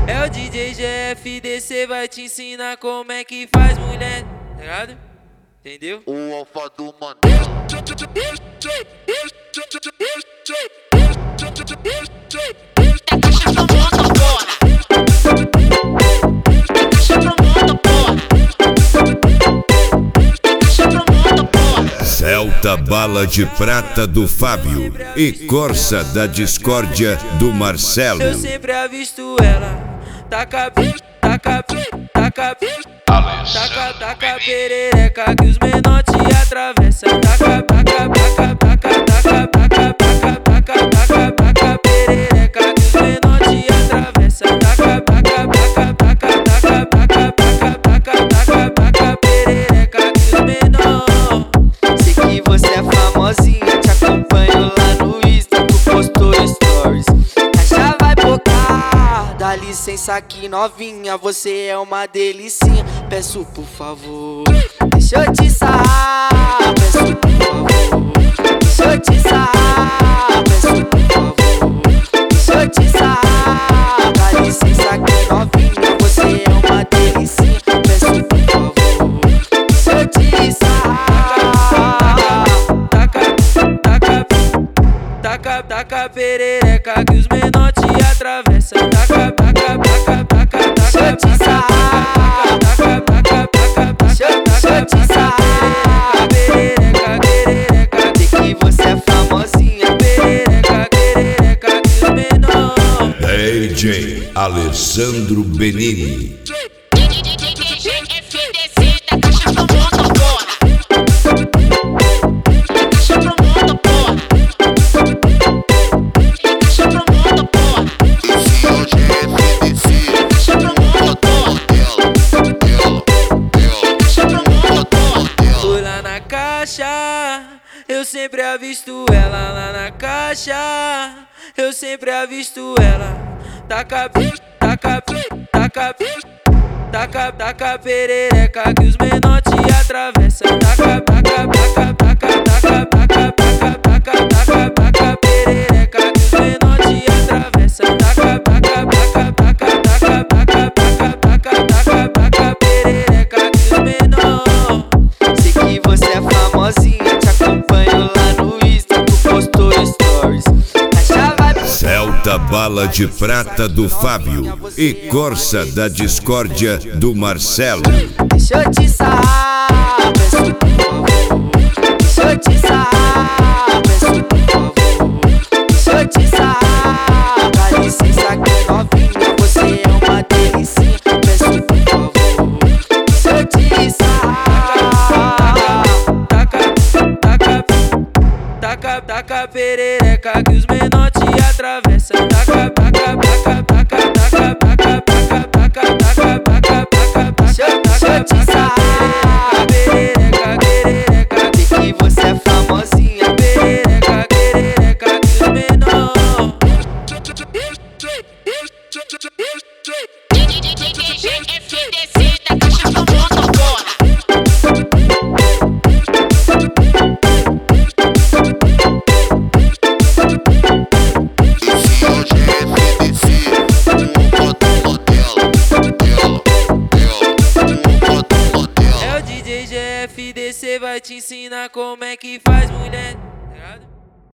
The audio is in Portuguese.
É o DJ GFDC, vai te ensinar como é que faz, mulher, tá ligado? Entendeu? O alfa do Mandela. Celta Bala de Prata do Fábio e Corsa da Discórdia do Marcelo. Eu sempre avisto ela, taca perereca que os menor te atravessa. Taca perereca que os menor te atravessa. Taca perereca que os menor. Sei que você é famosinha, te acompanho lá no Insta, tu postou stories. Já vai bocar, dá licença aqui novinha, você é uma delicinha. Peço por favor, deixa eu te sarrar. Peço por favor, deixa eu te sarrar. Peço por favor, deixa eu te sarrar. Dá licença aqui novinha, você é uma delicinha. Peço por favor, deixa eu te sarrar. Taca perereca que os menor te atravessa. Taca deixa eu te sarrar. Deixa eu te sarrar. perereca. Sei que você é famosinha. Perereca que os menor. DJ Alessandro Benini. Eu sempre avisto ela lá na caixa. Eu sempre avisto ela. Taca perereca que os menor te atravessa. Taca perereca que os menor te atravessa. Taca perereca que os menor. Sei que você é famosinha, te acompanho lá no Insta, tu postou stories. Já vai Celta Bala de Prata do Fábio e Corsa da Discórdia do Marcelo. deixa eu te sarrar. Peço por favor, deixa eu te sarrar. Peço por favor, deixa eu te sarrar. Dá licença aqui novinha, você é uma delicinha. Peço por favor, deixa eu te sarrar. Taca perereca que os menor te atravessa. Taca deixa eu te sarrar. perereca. Sei que você é famosinha. Perereca que os menor. É o DJ GFDC, vai te ensinar como é que faz, mulher.